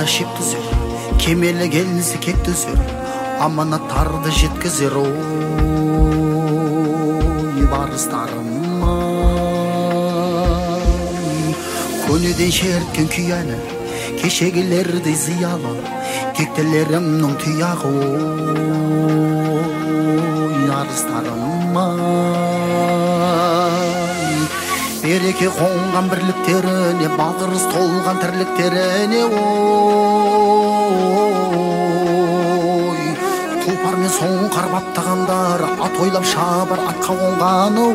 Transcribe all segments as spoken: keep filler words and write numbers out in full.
Ана шеп түзер, кемелі келсе кек түзер, аманаттарды жеткізер. Ой, барыстарым ай, көнеден шерткен күйәні, кешегілердей зиялы, кектелерімнің тұяғы. Ой, арыстарым ай, береке қонған бірліктеріне, бағырыз толған тірліктеріне. Ой, тұлпар мен соңқар баптағандар, ат ойлап шабар атқа қонғаны.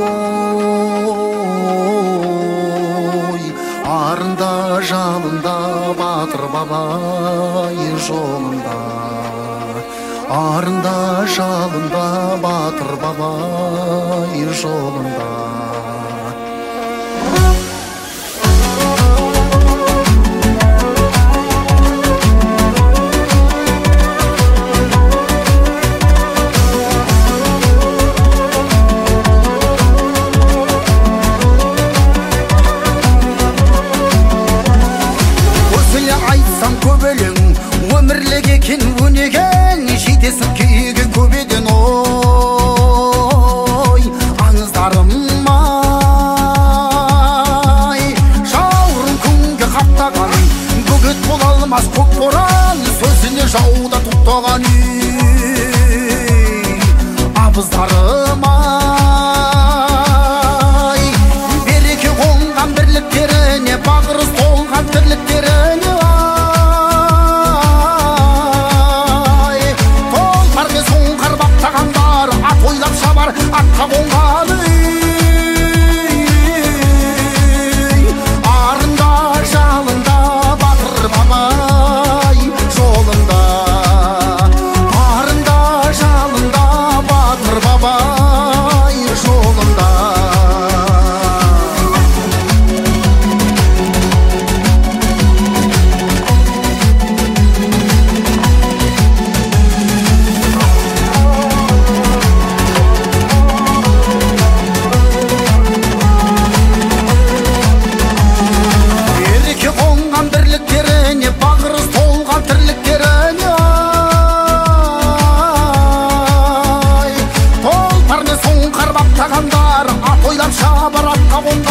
Ой, арында жалында батыр бабай жолында, арында жалында батыр бабай жолында. Өмірлік екен өнеген, жетесіп күйген көбеден. Ой, аңыздарым ай, жауырын күнге қаптаған, бөгет бола алмас көк боран, сөзіне жауда тұқтаған. Абыздарым ай, береке қонған бірліктеріне, бағырыз толған тірліктеріне. Атқа қонғаны арында жалында батыр бабай жолында, арында жалында батыр бабай жолында. Ат ойлап шабар атқа қонған.